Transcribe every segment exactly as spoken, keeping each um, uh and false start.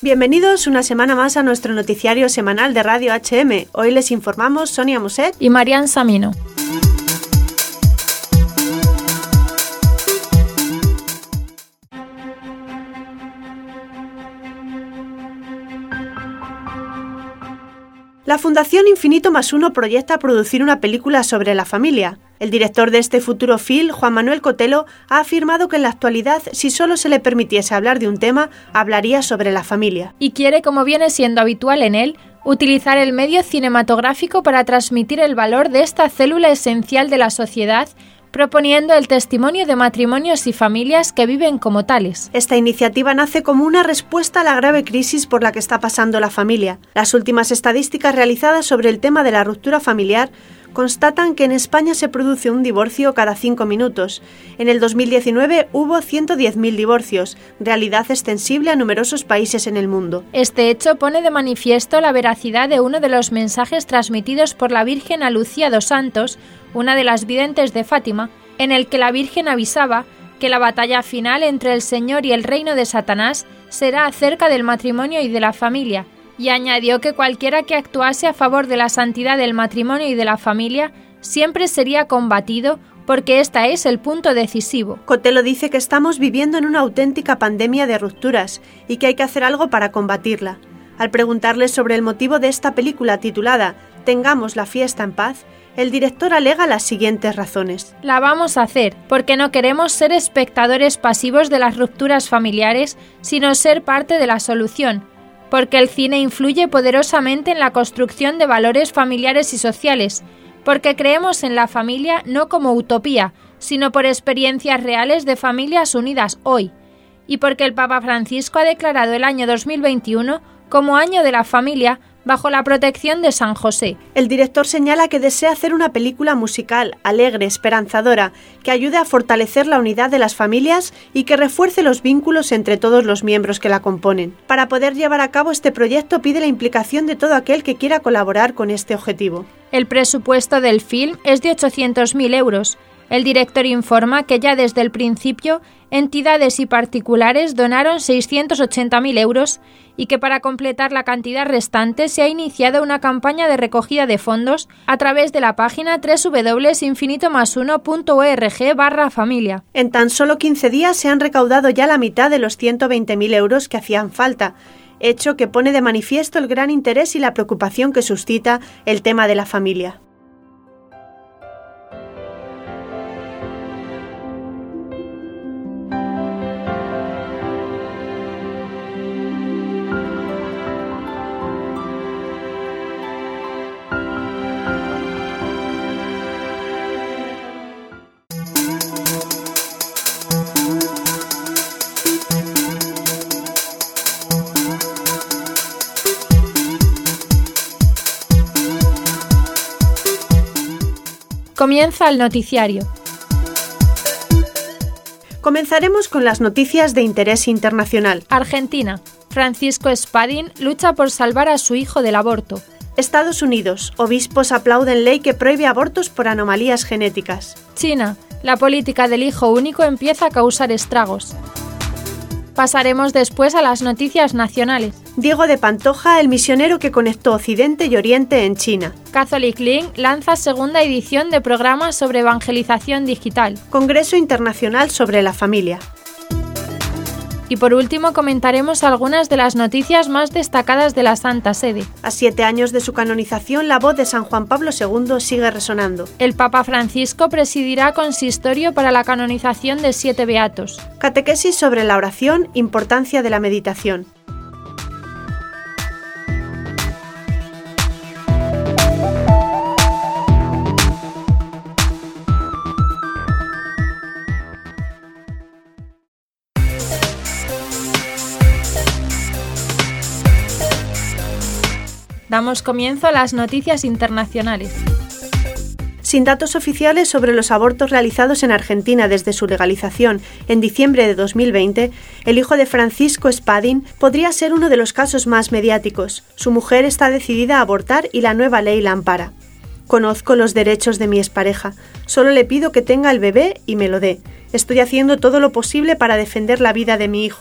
Bienvenidos una semana más a nuestro noticiario semanal de Radio H M. Hoy les informamos Sonia Moset y Marian Samino. La Fundación Infinito más Uno proyecta producir una película sobre la familia. El director de este futuro film, Juan Manuel Cotelo, ha afirmado que en la actualidad, si solo se le permitiese hablar de un tema, hablaría sobre la familia. Y quiere, como viene siendo habitual en él, utilizar el medio cinematográfico para transmitir el valor de esta célula esencial de la sociedad, proponiendo el testimonio de matrimonios y familias que viven como tales. Esta iniciativa nace como una respuesta a la grave crisis por la que está pasando la familia. Las últimas estadísticas realizadas sobre el tema de la ruptura familiar constatan que en España se produce un divorcio cada cinco minutos. En el dos mil diecinueve hubo ciento diez mil divorcios, realidad extensible a numerosos países en el mundo. Este hecho pone de manifiesto la veracidad de uno de los mensajes transmitidos por la Virgen a Lucía dos Santos, una de las videntes de Fátima, en el que la Virgen avisaba que la batalla final entre el Señor y el reino de Satanás será acerca del matrimonio y de la familia, y añadió que cualquiera que actuase a favor de la santidad del matrimonio y de la familia siempre sería combatido porque esta es el punto decisivo. Cotelo dice que estamos viviendo en una auténtica pandemia de rupturas y que hay que hacer algo para combatirla. Al preguntarle sobre el motivo de esta película titulada Tengamos la fiesta en paz, el director alega las siguientes razones. La vamos a hacer porque no queremos ser espectadores pasivos de las rupturas familiares, sino ser parte de la solución, porque el cine influye poderosamente en la construcción de valores familiares y sociales, porque creemos en la familia no como utopía, sino por experiencias reales de familias unidas hoy, y porque el Papa Francisco ha declarado el año dos mil veintiuno como año de la familia bajo la protección de San José. El director señala que desea hacer una película musical, alegre, esperanzadora, que ayude a fortalecer la unidad de las familias y que refuerce los vínculos entre todos los miembros que la componen. Para poder llevar a cabo este proyecto pide la implicación de todo aquel que quiera colaborar con este objetivo. El presupuesto del film es de ochocientos mil euros. El director informa que ya desde el principio entidades y particulares donaron seiscientos ochenta mil euros y que para completar la cantidad restante se ha iniciado una campaña de recogida de fondos a través de la página doble u doble u doble u punto infinito más uno punto org barra familia. En tan solo quince días se han recaudado ya la mitad de los ciento veinte mil euros que hacían falta, hecho que pone de manifiesto el gran interés y la preocupación que suscita el tema de la familia. Comienza el noticiario. Comenzaremos con las noticias de interés internacional. Argentina. Francisco Spadin lucha por salvar a su hijo del aborto. Estados Unidos. Obispos aplauden ley que prohíbe abortos por anomalías genéticas. China. La política del hijo único empieza a causar estragos. Pasaremos después a las noticias nacionales. Diego de Pantoja, el misionero que conectó Occidente y Oriente en China. Catholic Link lanza segunda edición de programa sobre evangelización digital. Congreso Internacional sobre la Familia. Y por último comentaremos algunas de las noticias más destacadas de la Santa Sede. A siete años de su canonización, la voz de San Juan Pablo segundo sigue resonando. El Papa Francisco presidirá consistorio para la canonización de siete beatos. Catequesis sobre la oración, importancia de la meditación. Damos comienzo a las noticias internacionales. Sin datos oficiales sobre los abortos realizados en Argentina desde su legalización en diciembre de dos mil veinte, el hijo de Francisco Spadin podría ser uno de los casos más mediáticos. Su mujer está decidida a abortar y la nueva ley la ampara. Conozco los derechos de mi expareja. Solo le pido que tenga el bebé y me lo dé. Estoy haciendo todo lo posible para defender la vida de mi hijo.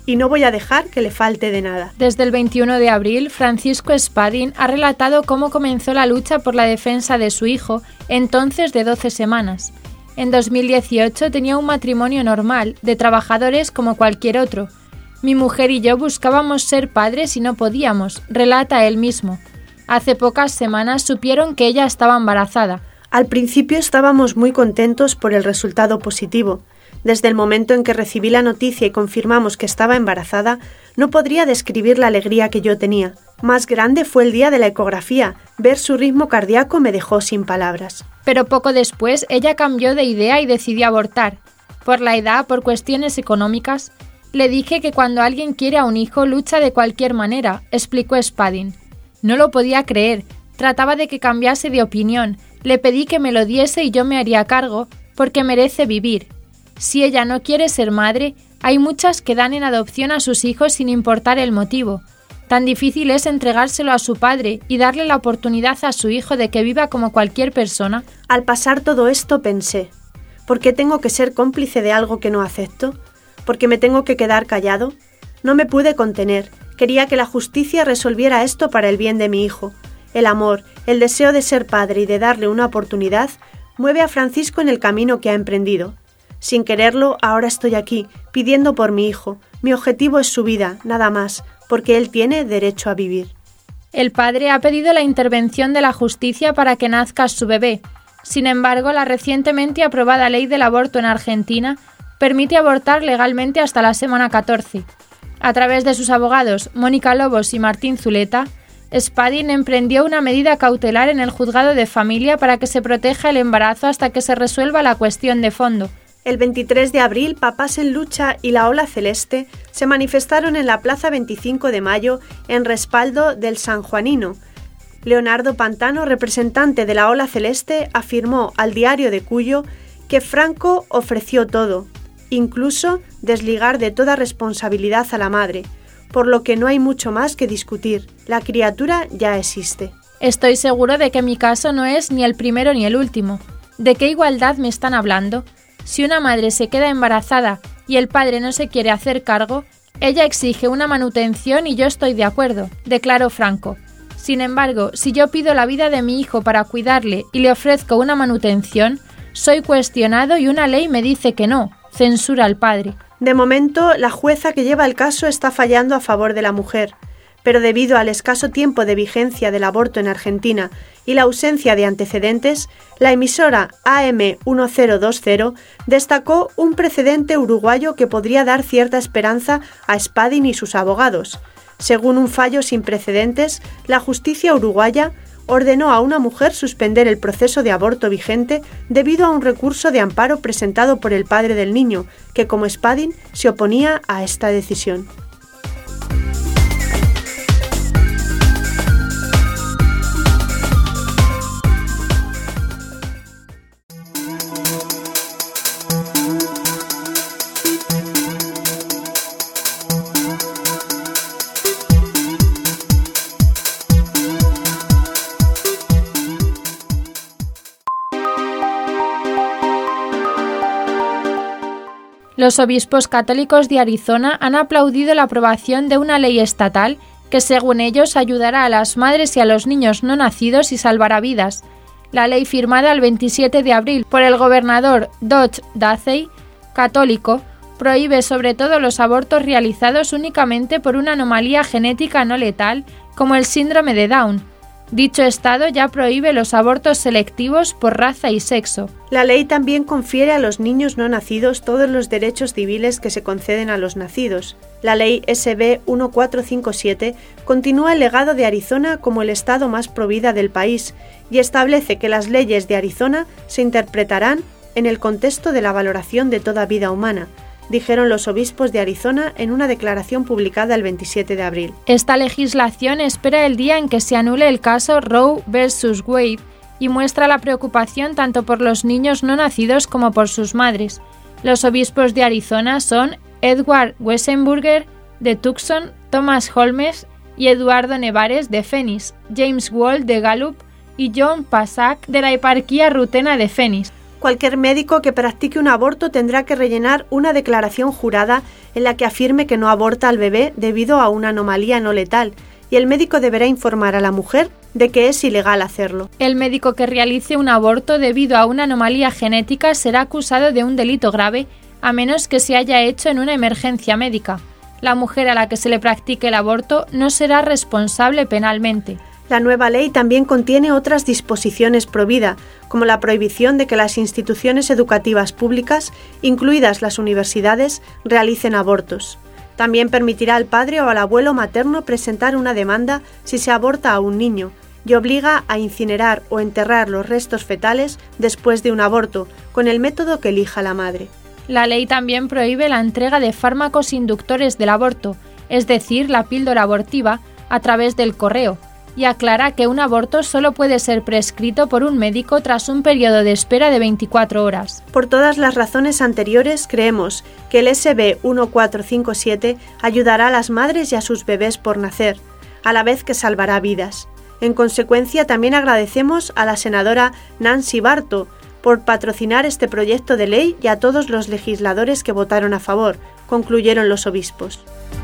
y no voy a dejar que le falte de nada. Desde el veintiuno de abril, Francisco Spadin ha relatado cómo comenzó la lucha por la defensa de su hijo, entonces de doce semanas. En dos mil dieciocho tenía un matrimonio normal, de trabajadores como cualquier otro. Mi mujer y yo buscábamos ser padres y no podíamos, relata él mismo. Hace pocas semanas supieron que ella estaba embarazada. Al principio estábamos muy contentos por el resultado positivo. Desde el momento en que recibí la noticia y confirmamos que estaba embarazada, no podría describir la alegría que yo tenía. Más grande fue el día de la ecografía. Ver su ritmo cardíaco me dejó sin palabras. Pero poco después ella cambió de idea y decidió abortar. Por la edad, por cuestiones económicas. Le dije que cuando alguien quiere a un hijo lucha de cualquier manera, explicó Spadin. No lo podía creer. Trataba de que cambiase de opinión. Le pedí que me lo diese y yo me haría cargo, porque merece vivir. Si ella no quiere ser madre, hay muchas que dan en adopción a sus hijos sin importar el motivo. Tan difícil es entregárselo a su padre y darle la oportunidad a su hijo de que viva como cualquier persona. Al pasar todo esto pensé, ¿por qué tengo que ser cómplice de algo que no acepto? ¿Por qué me tengo que quedar callado? No me pude contener. Quería que la justicia resolviera esto para el bien de mi hijo. El amor, el deseo de ser padre y de darle una oportunidad, mueve a Francisco en el camino que ha emprendido. Sin quererlo, ahora estoy aquí, pidiendo por mi hijo. Mi objetivo es su vida, nada más, porque él tiene derecho a vivir. El padre ha pedido la intervención de la justicia para que nazca su bebé. Sin embargo, la recientemente aprobada ley del aborto en Argentina permite abortar legalmente hasta la semana catorce. A través de sus abogados, Mónica Lobos y Martín Zuleta, Spadin emprendió una medida cautelar en el juzgado de familia para que se proteja el embarazo hasta que se resuelva la cuestión de fondo. El veintitrés de abril, Papás en Lucha y la Ola Celeste se manifestaron en la Plaza veinticinco de mayo en respaldo del sanjuanino. Leonardo Pantano, representante de la Ola Celeste, afirmó al Diario de Cuyo que Franco ofreció todo, incluso desligar de toda responsabilidad a la madre, por lo que no hay mucho más que discutir. La criatura ya existe. Estoy seguro de que mi caso no es ni el primero ni el último. ¿De qué igualdad me están hablando? Si una madre se queda embarazada y el padre no se quiere hacer cargo, ella exige una manutención y yo estoy de acuerdo, declaró Franco. Sin embargo, si yo pido la vida de mi hijo para cuidarle y le ofrezco una manutención, soy cuestionado y una ley me dice que no, censura al padre. De momento, la jueza que lleva el caso está fallando a favor de la mujer, pero debido al escaso tiempo de vigencia del aborto en Argentina y la ausencia de antecedentes, la emisora A M mil veinte destacó un precedente uruguayo que podría dar cierta esperanza a Spadin y sus abogados. Según un fallo sin precedentes, la justicia uruguaya ordenó a una mujer suspender el proceso de aborto vigente debido a un recurso de amparo presentado por el padre del niño, que como Spadin se oponía a esta decisión. Los obispos católicos de Arizona han aplaudido la aprobación de una ley estatal que, según ellos, ayudará a las madres y a los niños no nacidos y salvará vidas. La ley firmada el veintisiete de abril por el gobernador Dodge Ducey, católico, prohíbe sobre todo los abortos realizados únicamente por una anomalía genética no letal, como el síndrome de Down. Dicho estado ya prohíbe los abortos selectivos por raza y sexo. La ley también confiere a los niños no nacidos todos los derechos civiles que se conceden a los nacidos. La ley S B catorce cincuenta y siete continúa el legado de Arizona como el estado más provida del país y establece que las leyes de Arizona se interpretarán en el contexto de la valoración de toda vida humana, dijeron los obispos de Arizona en una declaración publicada el veintisiete de abril. Esta legislación espera el día en que se anule el caso Roe versus Wade y muestra la preocupación tanto por los niños no nacidos como por sus madres. Los obispos de Arizona son Edward Wesenberger de Tucson, Thomas Holmes y Eduardo Nevares de Phoenix, James Wall de Gallup y John Pasak de la eparquía rutena de Phoenix. Cualquier médico que practique un aborto tendrá que rellenar una declaración jurada en la que afirme que no aborta al bebé debido a una anomalía no letal, y el médico deberá informar a la mujer de que es ilegal hacerlo. El médico que realice un aborto debido a una anomalía genética será acusado de un delito grave, a menos que se haya hecho en una emergencia médica. La mujer a la que se le practique el aborto no será responsable penalmente. La nueva ley también contiene otras disposiciones pro vida, como la prohibición de que las instituciones educativas públicas, incluidas las universidades, realicen abortos. También permitirá al padre o al abuelo materno presentar una demanda si se aborta a un niño y obliga a incinerar o enterrar los restos fetales después de un aborto, con el método que elija la madre. La ley también prohíbe la entrega de fármacos inductores del aborto, es decir, la píldora abortiva, a través del correo, y aclara que un aborto solo puede ser prescrito por un médico tras un periodo de espera de veinticuatro horas. Por todas las razones anteriores, creemos que el S B mil cuatrocientos cincuenta y siete ayudará a las madres y a sus bebés por nacer, a la vez que salvará vidas. En consecuencia, también agradecemos a la senadora Nancy Barto por patrocinar este proyecto de ley y a todos los legisladores que votaron a favor, concluyeron los obispos.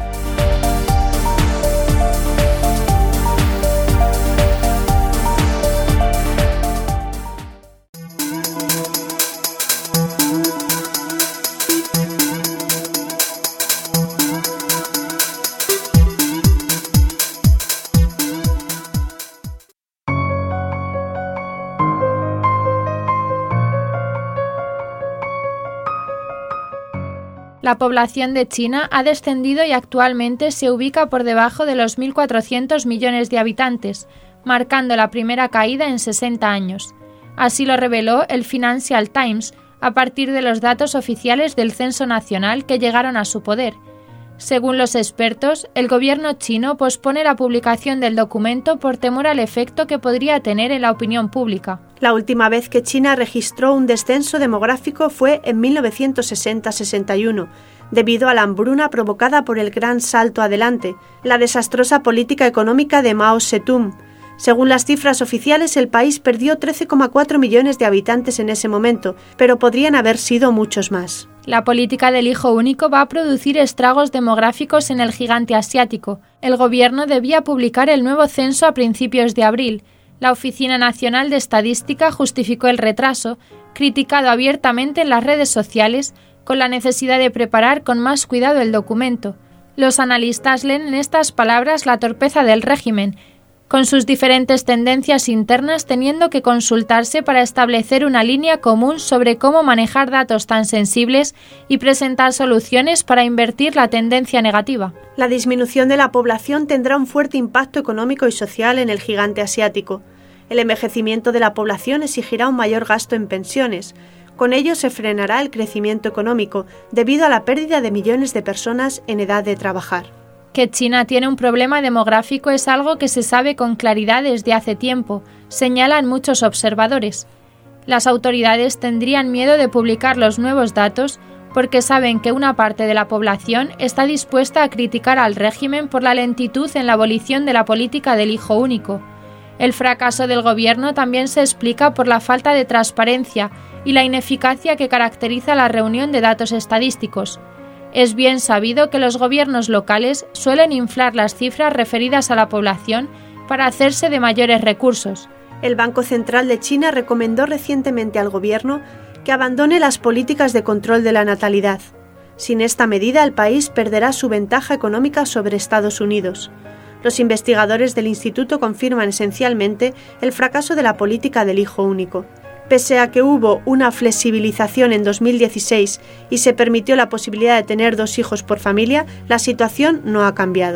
La población de China ha descendido y actualmente se ubica por debajo de los mil cuatrocientos millones de habitantes, marcando la primera caída en sesenta años. Así lo reveló el Financial Times a partir de los datos oficiales del Censo Nacional que llegaron a su poder. Según los expertos, el gobierno chino pospone la publicación del documento por temor al efecto que podría tener en la opinión pública. La última vez que China registró un descenso demográfico fue en mil novecientos sesenta sesenta y uno, debido a la hambruna provocada por el gran salto adelante, la desastrosa política económica de Mao Zedong. Según las cifras oficiales, el país perdió trece coma cuatro millones de habitantes en ese momento, pero podrían haber sido muchos más. La política del hijo único va a producir estragos demográficos en el gigante asiático. El gobierno debía publicar el nuevo censo a principios de abril. La Oficina Nacional de Estadística justificó el retraso, criticado abiertamente en las redes sociales, con la necesidad de preparar con más cuidado el documento. Los analistas leen en estas palabras la torpeza del régimen, con sus diferentes tendencias internas teniendo que consultarse para establecer una línea común sobre cómo manejar datos tan sensibles y presentar soluciones para invertir la tendencia negativa. La disminución de la población tendrá un fuerte impacto económico y social en el gigante asiático. El envejecimiento de la población exigirá un mayor gasto en pensiones. Con ello se frenará el crecimiento económico debido a la pérdida de millones de personas en edad de trabajar. Que China tiene un problema demográfico es algo que se sabe con claridad desde hace tiempo, señalan muchos observadores. Las autoridades tendrían miedo de publicar los nuevos datos porque saben que una parte de la población está dispuesta a criticar al régimen por la lentitud en la abolición de la política del hijo único. El fracaso del gobierno también se explica por la falta de transparencia y la ineficacia que caracteriza la reunión de datos estadísticos. Es bien sabido que los gobiernos locales suelen inflar las cifras referidas a la población para hacerse de mayores recursos. El Banco Central de China recomendó recientemente al gobierno que abandone las políticas de control de la natalidad. Sin esta medida, el país perderá su ventaja económica sobre Estados Unidos. Los investigadores del instituto confirman esencialmente el fracaso de la política del hijo único. Pese a que hubo una flexibilización en dos mil dieciséis y se permitió la posibilidad de tener dos hijos por familia, la situación no ha cambiado.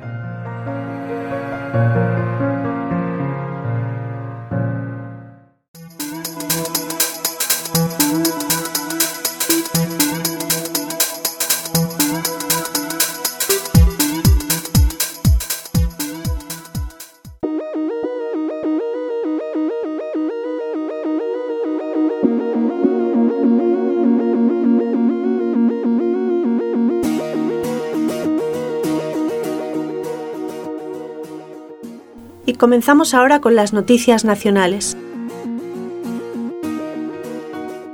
Y comenzamos ahora con las noticias nacionales.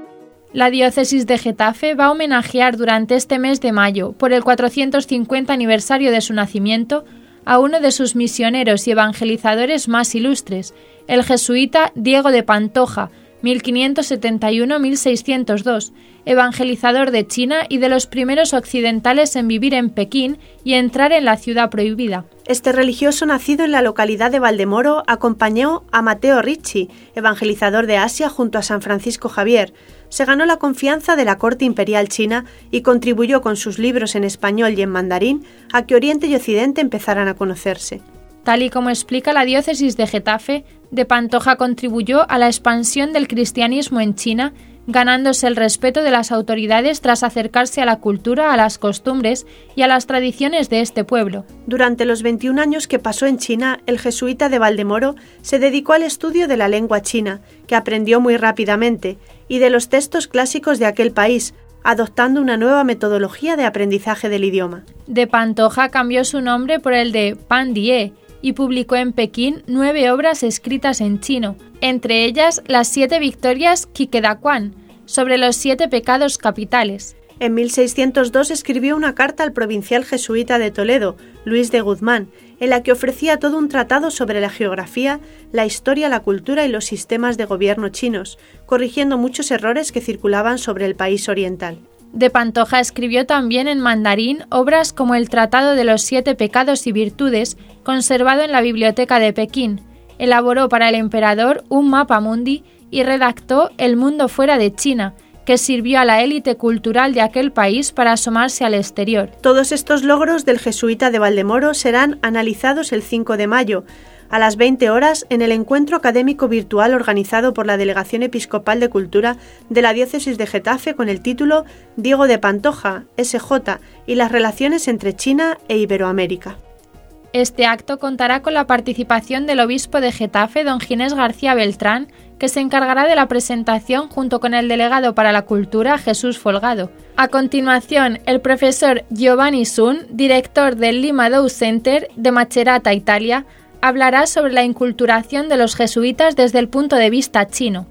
La diócesis de Getafe va a homenajear durante este mes de mayo, por el cuatrocientos cincuenta aniversario de su nacimiento, a uno de sus misioneros y evangelizadores más ilustres, el jesuita Diego de Pantoja, mil quinientos setenta y uno a mil seiscientos dos, evangelizador de China y de los primeros occidentales en vivir en Pekín y entrar en la ciudad prohibida. Este religioso, nacido en la localidad de Valdemoro, acompañó a Matteo Ricci, evangelizador de Asia, junto a San Francisco Javier. Se ganó la confianza de la corte imperial china y contribuyó con sus libros en español y en mandarín a que Oriente y Occidente empezaran a conocerse. Tal y como explica la diócesis de Getafe, de Pantoja contribuyó a la expansión del cristianismo en China, ganándose el respeto de las autoridades tras acercarse a la cultura, a las costumbres y a las tradiciones de este pueblo. Durante los veintiún años que pasó en China, el jesuita de Valdemoro se dedicó al estudio de la lengua china, que aprendió muy rápidamente, y de los textos clásicos de aquel país, adoptando una nueva metodología de aprendizaje del idioma. De Pantoja cambió su nombre por el de Pan Die y publicó en Pekín nueve obras escritas en chino, entre ellas las siete victorias Qikedaquan, sobre los siete pecados capitales. En mil seiscientos dos escribió una carta al provincial jesuita de Toledo, Luis de Guzmán, en la que ofrecía todo un tratado sobre la geografía, la historia, la cultura y los sistemas de gobierno chinos, corrigiendo muchos errores que circulaban sobre el país oriental. De Pantoja escribió también en mandarín obras como el Tratado de los Siete Pecados y Virtudes, conservado en la Biblioteca de Pekín, elaboró para el emperador un mapa mundi y redactó El mundo fuera de China, que sirvió a la élite cultural de aquel país para asomarse al exterior. Todos estos logros del jesuita de Valdemoro serán analizados el cinco de mayo, a las veinte horas, en el encuentro académico virtual organizado por la Delegación Episcopal de Cultura de la Diócesis de Getafe con el título Diego de Pantoja, ese jota, y las relaciones entre China e Iberoamérica. Este acto contará con la participación del obispo de Getafe, don Ginés García Beltrán, que se encargará de la presentación junto con el delegado para la cultura, Jesús Folgado. A continuación, el profesor Giovanni Sun, director del Lima Dow Center de Macerata, Italia, hablará sobre la inculturación de los jesuitas desde el punto de vista chino.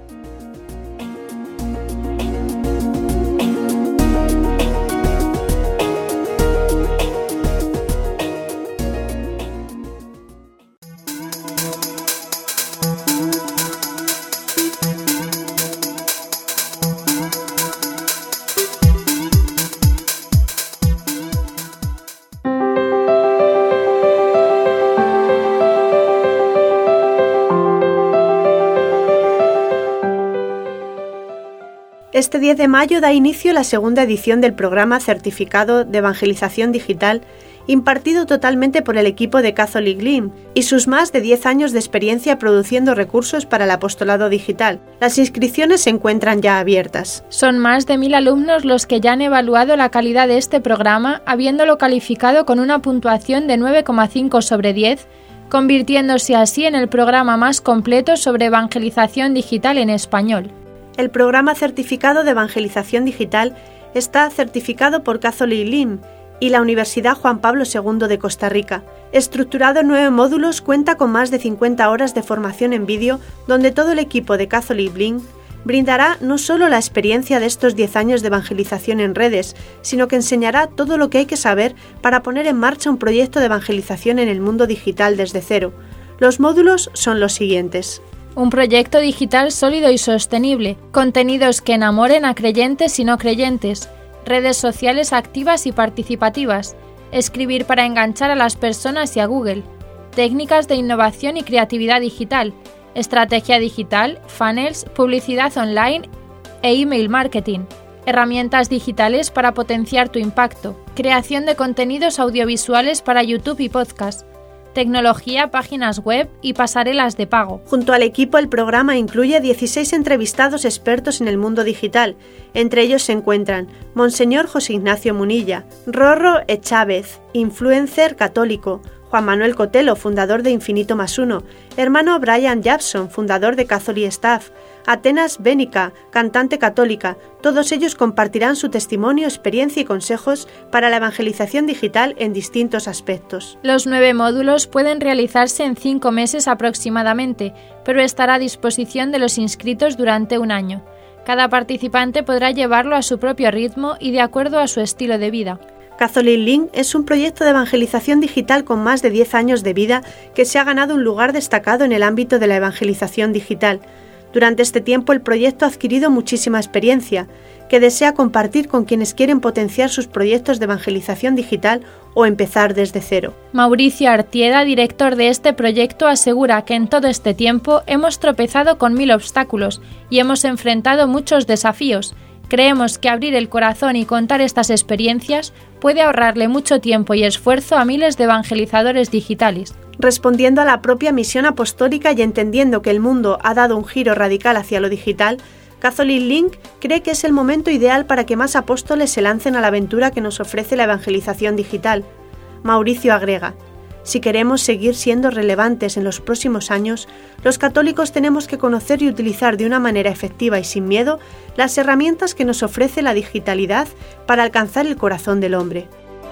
Este diez de mayo da inicio la segunda edición del programa Certificado de Evangelización Digital, impartido totalmente por el equipo de Catholic Link y sus más de diez años de experiencia produciendo recursos para el apostolado digital. Las inscripciones se encuentran ya abiertas. Son más de mil alumnos los que ya han evaluado la calidad de este programa, habiéndolo calificado con una puntuación de nueve coma cinco sobre diez, convirtiéndose así en el programa más completo sobre evangelización digital en español. El programa Certificado de Evangelización Digital está certificado por Catholic Link y la Universidad Juan Pablo segundo de Costa Rica. Estructurado en nueve módulos, cuenta con más de cincuenta horas de formación en vídeo, donde todo el equipo de Catholic Link brindará no solo la experiencia de estos diez años de evangelización en redes, sino que enseñará todo lo que hay que saber para poner en marcha un proyecto de evangelización en el mundo digital desde cero. Los módulos son los siguientes. Un proyecto digital sólido y sostenible, contenidos que enamoren a creyentes y no creyentes, redes sociales activas y participativas, escribir para enganchar a las personas y a Google, técnicas de innovación y creatividad digital, estrategia digital, funnels, publicidad online e email marketing, herramientas digitales para potenciar tu impacto, creación de contenidos audiovisuales para YouTube y podcast, tecnología, páginas web y pasarelas de pago. Junto al equipo, el programa incluye dieciséis entrevistados expertos en el mundo digital. Entre ellos se encuentran Monseñor José Ignacio Munilla, Rorro E. Chávez, influencer católico, Juan Manuel Cotelo, fundador de Infinito Más Uno, hermano Brian Japson, fundador de Catholic Staff, Atenas Bénica, cantante católica. Todos ellos compartirán su testimonio, experiencia y consejos para la evangelización digital en distintos aspectos. Los nueve módulos pueden realizarse en cinco meses aproximadamente, pero estará a disposición de los inscritos durante un año. Cada participante podrá llevarlo a su propio ritmo y de acuerdo a su estilo de vida. Catholic Link es un proyecto de evangelización digital con más de diez años de vida que se ha ganado un lugar destacado en el ámbito de la evangelización digital. Durante este tiempo el proyecto ha adquirido muchísima experiencia, que desea compartir con quienes quieren potenciar sus proyectos de evangelización digital o empezar desde cero. Mauricio Artieda, director de este proyecto, asegura que en todo este tiempo hemos tropezado con mil obstáculos y hemos enfrentado muchos desafíos. Creemos que abrir el corazón y contar estas experiencias puede ahorrarle mucho tiempo y esfuerzo a miles de evangelizadores digitales. Respondiendo a la propia misión apostólica y entendiendo que el mundo ha dado un giro radical hacia lo digital, Catholic Link cree que es el momento ideal para que más apóstoles se lancen a la aventura que nos ofrece la evangelización digital. Mauricio agrega: si queremos seguir siendo relevantes en los próximos años, los católicos tenemos que conocer y utilizar de una manera efectiva y sin miedo las herramientas que nos ofrece la digitalidad para alcanzar el corazón del hombre.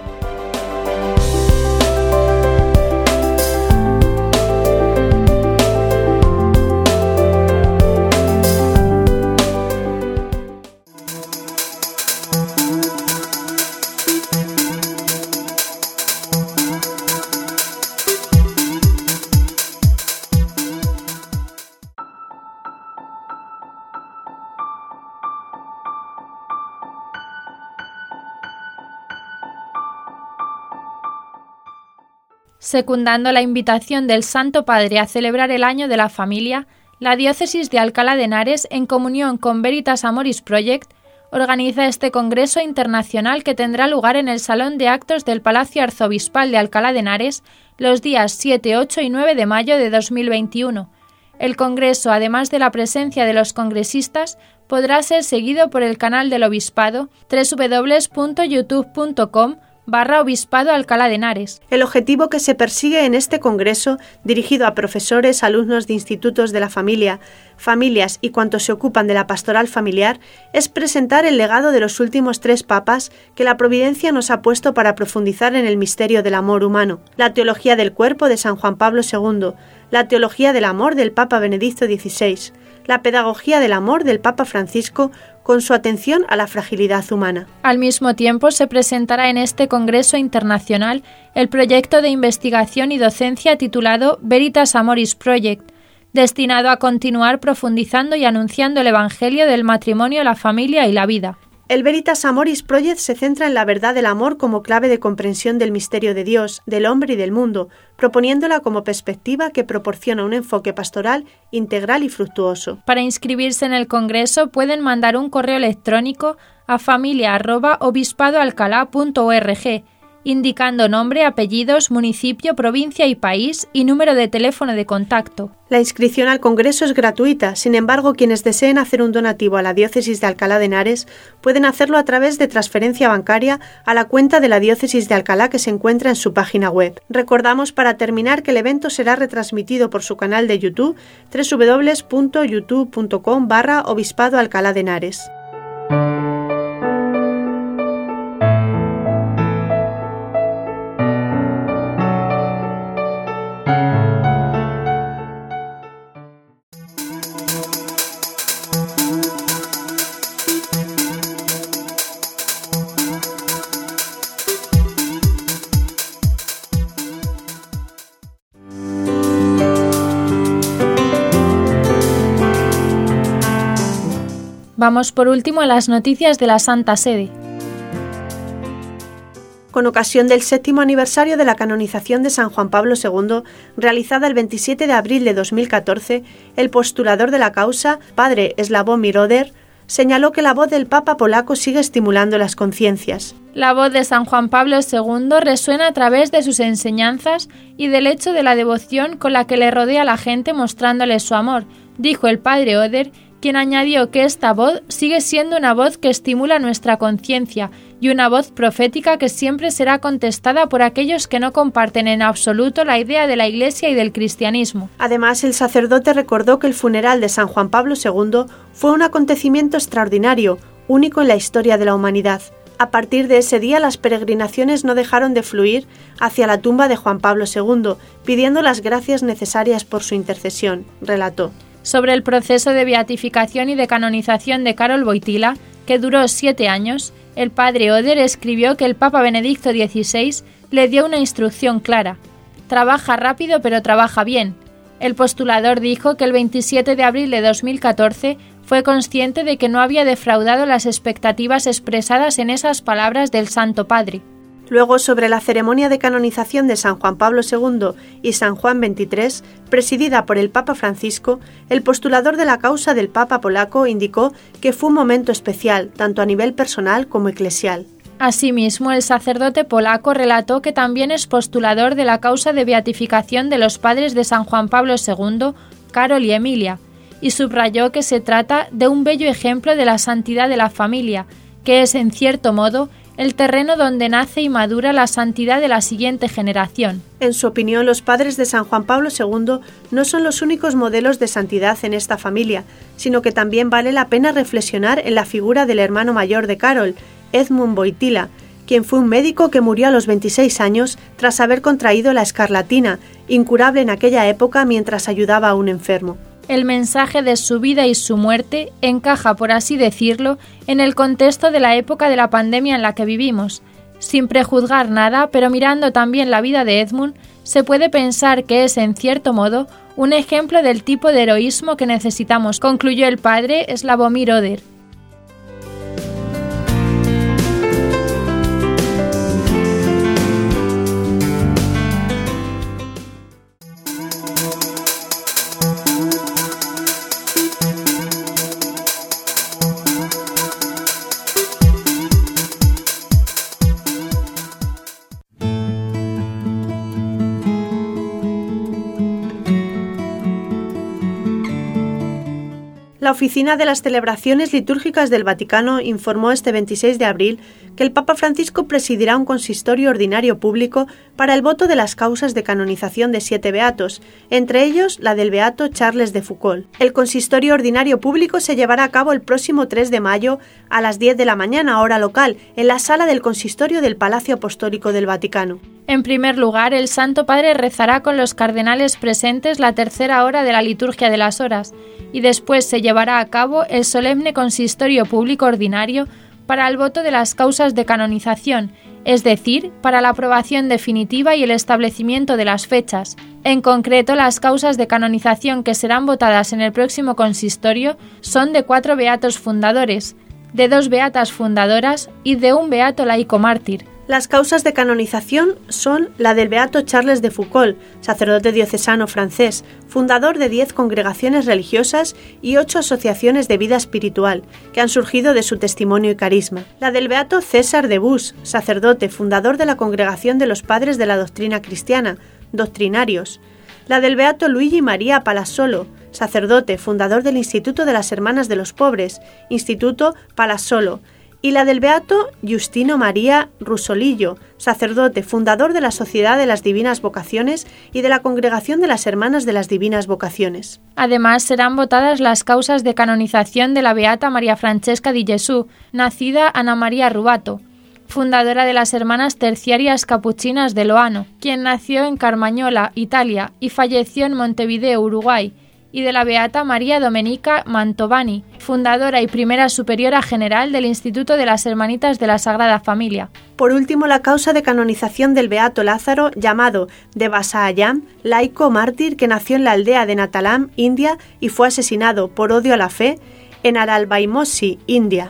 Secundando la invitación del Santo Padre a celebrar el Año de la Familia, la Diócesis de Alcalá de Henares, en comunión con Veritas Amoris Project, organiza este congreso internacional que tendrá lugar en el Salón de Actos del Palacio Arzobispal de Alcalá de Henares los días siete, ocho y nueve de mayo de dos mil veintiuno. El congreso, además de la presencia de los congresistas, podrá ser seguido por el canal del Obispado doble u doble u doble u punto youtube punto com barra Obispado Alcalá de Henares. El objetivo que se persigue en este congreso, dirigido a profesores, alumnos de institutos de la familia, familias y cuantos se ocupan de la pastoral familiar, es presentar el legado de los últimos tres papas que la providencia nos ha puesto para profundizar en el misterio del amor humano: la teología del cuerpo de San Juan Pablo segundo, la teología del amor del Papa Benedicto dieciséis, la pedagogía del amor del Papa Francisco, con su atención a la fragilidad humana. Al mismo tiempo, se presentará en este Congreso Internacional el proyecto de investigación y docencia titulado Veritas Amoris Project, destinado a continuar profundizando y anunciando el Evangelio del matrimonio, la familia y la vida. El Veritas Amoris Project se centra en la verdad del amor como clave de comprensión del misterio de Dios, del hombre y del mundo, proponiéndola como perspectiva que proporciona un enfoque pastoral, integral y fructuoso. Para inscribirse en el congreso pueden mandar un correo electrónico a familia arroba obispadoalcalá punto org, indicando nombre, apellidos, municipio, provincia y país y número de teléfono de contacto. La inscripción al congreso es gratuita, sin embargo, quienes deseen hacer un donativo a la Diócesis de Alcalá de Henares pueden hacerlo a través de transferencia bancaria a la cuenta de la Diócesis de Alcalá que se encuentra en su página web. Recordamos para terminar que el evento será retransmitido por su canal de YouTube doble u doble u doble u punto youtube punto com barra Obispado Alcalá de Henares. Vamos por último a las noticias de la Santa Sede. Con ocasión del séptimo aniversario de la canonización de San Juan Pablo segundo, realizada el veintisiete de abril de dos mil catorce, el postulador de la causa, padre Sławomir Oder, señaló que la voz del Papa polaco sigue estimulando las conciencias. La voz de San Juan Pablo segundo resuena a través de sus enseñanzas y del hecho de la devoción con la que le rodea a la gente mostrándole su amor, dijo el padre Oder, quien añadió que esta voz sigue siendo una voz que estimula nuestra conciencia y una voz profética que siempre será contestada por aquellos que no comparten en absoluto la idea de la Iglesia y del cristianismo. Además, el sacerdote recordó que el funeral de San Juan Pablo segundo fue un acontecimiento extraordinario, único en la historia de la humanidad. A partir de ese día, las peregrinaciones no dejaron de fluir hacia la tumba de Juan Pablo segundo, pidiendo las gracias necesarias por su intercesión, relató. Sobre el proceso de beatificación y de canonización de Karol Wojtyła, que duró siete años, el padre Oder escribió que el Papa Benedicto dieciséis le dio una instrucción clara: trabaja rápido pero trabaja bien. El postulador dijo que el veintisiete de abril de dos mil catorce fue consciente de que no había defraudado las expectativas expresadas en esas palabras del Santo Padre. Luego, sobre la ceremonia de canonización de San Juan Pablo segundo y San Juan veintitrés, presidida por el Papa Francisco, el postulador de la causa del Papa polaco indicó que fue un momento especial, tanto a nivel personal como eclesial. Asimismo, el sacerdote polaco relató que también es postulador de la causa de beatificación de los padres de San Juan Pablo segundo, Karol y Emilia, y subrayó que se trata de un bello ejemplo de la santidad de la familia, que es, en cierto modo, el terreno donde nace y madura la santidad de la siguiente generación. En su opinión, los padres de San Juan Pablo segundo no son los únicos modelos de santidad en esta familia, sino que también vale la pena reflexionar en la figura del hermano mayor de Karol, Edmund Wojtyła, quien fue un médico que murió a los veintiséis años tras haber contraído la escarlatina, incurable en aquella época mientras ayudaba a un enfermo. El mensaje de su vida y su muerte encaja, por así decirlo, en el contexto de la época de la pandemia en la que vivimos. Sin prejuzgar nada, pero mirando también la vida de Edmund, se puede pensar que es, en cierto modo, un ejemplo del tipo de heroísmo que necesitamos, concluyó el padre Sławomir Oder. La Oficina de las Celebraciones Litúrgicas del Vaticano informó este veintiséis de abril que el Papa Francisco presidirá un consistorio ordinario público para el voto de las causas de canonización de siete beatos, entre ellos la del beato Charles de Foucauld. El consistorio ordinario público se llevará a cabo el próximo tres de mayo a las diez de la mañana, hora local, en la sala del consistorio del Palacio Apostólico del Vaticano. En primer lugar, el Santo Padre rezará con los cardenales presentes la tercera hora de la liturgia de las horas, y después se llevará a cabo el solemne consistorio público ordinario para el voto de las causas de canonización, es decir, para la aprobación definitiva y el establecimiento de las fechas. En concreto, las causas de canonización que serán votadas en el próximo consistorio son de cuatro beatos fundadores, de dos beatas fundadoras y de un beato laico mártir. Las causas de canonización son la del beato Charles de Foucauld, sacerdote diocesano francés, fundador de diez congregaciones religiosas y ocho asociaciones de vida espiritual, que han surgido de su testimonio y carisma. La del beato César de Bus, sacerdote, fundador de la Congregación de los Padres de la Doctrina Cristiana, doctrinarios. La del beato Luigi María Palazzolo, sacerdote, fundador del Instituto de las Hermanas de los Pobres, Instituto Palazzolo, y la del beato Giustino María Rusolillo, sacerdote, fundador de la Sociedad de las Divinas Vocaciones y de la Congregación de las Hermanas de las Divinas Vocaciones. Además, serán votadas las causas de canonización de la beata María Francesca di Gesù, nacida Ana María Rubato, fundadora de las Hermanas Terciarias Capuchinas de Loano, quien nació en Carmagnola, Italia, y falleció en Montevideo, Uruguay, y de la beata María Domenica Mantovani, fundadora y primera superiora general del Instituto de las Hermanitas de la Sagrada Familia. Por último, la causa de canonización del beato Lázaro, llamado de Basayam, laico mártir que nació en la aldea de Natalam, India, y fue asesinado por odio a la fe en Aralbaimosi, India.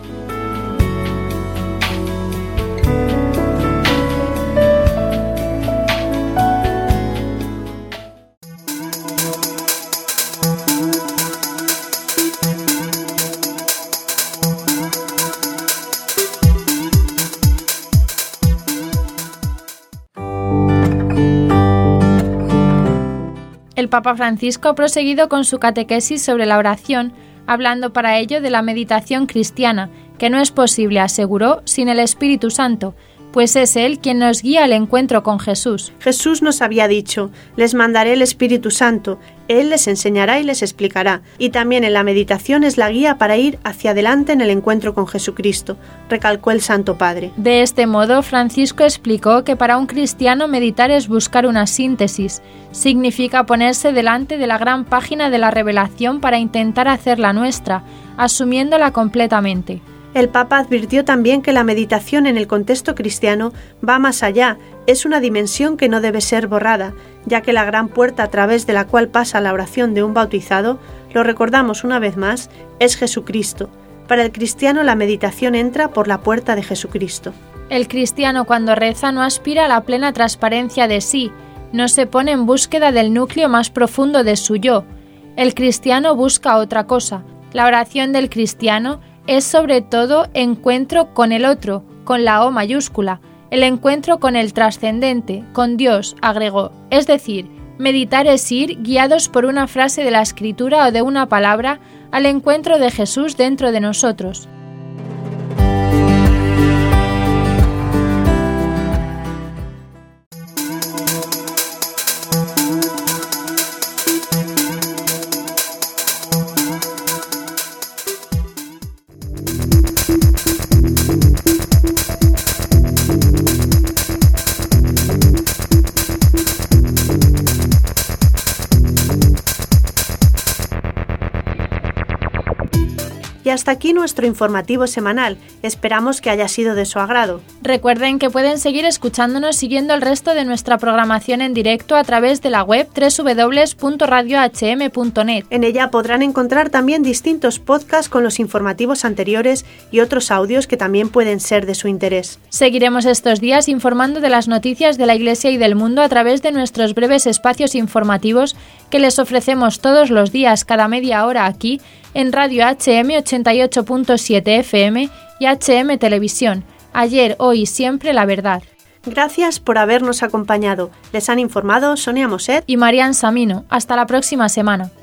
El Papa Francisco ha proseguido con su catequesis sobre la oración, hablando para ello de la meditación cristiana, que no es posible, aseguró, sin el Espíritu Santo, pues es Él quien nos guía al encuentro con Jesús. Jesús nos había dicho: les mandaré el Espíritu Santo, Él les enseñará y les explicará. Y también en la meditación es la guía para ir hacia adelante en el encuentro con Jesucristo, recalcó el Santo Padre. De este modo, Francisco explicó que para un cristiano meditar es buscar una síntesis. Significa ponerse delante de la gran página de la revelación para intentar hacerla nuestra, asumiéndola completamente. El Papa advirtió también que la meditación en el contexto cristiano va más allá, es una dimensión que no debe ser borrada, ya que la gran puerta a través de la cual pasa la oración de un bautizado, lo recordamos una vez más, es Jesucristo. Para el cristiano la meditación entra por la puerta de Jesucristo. El cristiano cuando reza no aspira a la plena transparencia de sí, no se pone en búsqueda del núcleo más profundo de su yo. El cristiano busca otra cosa. La oración del cristiano es sobre todo encuentro con el otro, con la O mayúscula, el encuentro con el trascendente, con Dios, agregó. Es decir, meditar es ir, guiados por una frase de la Escritura o de una palabra, al encuentro de Jesús dentro de nosotros. Y hasta aquí nuestro informativo semanal. Esperamos que haya sido de su agrado. Recuerden que pueden seguir escuchándonos siguiendo el resto de nuestra programación en directo a través de la web doble u doble u doble u punto radio h m punto net. En ella podrán encontrar también distintos podcasts con los informativos anteriores y otros audios que también pueden ser de su interés. Seguiremos estos días informando de las noticias de la Iglesia y del mundo a través de nuestros breves espacios informativos que les ofrecemos todos los días, cada media hora aquí, en Radio H M ochenta y ocho punto siete F M y H M Televisión. Ayer, hoy y siempre la verdad. Gracias por habernos acompañado. Les han informado Sonia Moset y Marian Samino. Hasta la próxima semana.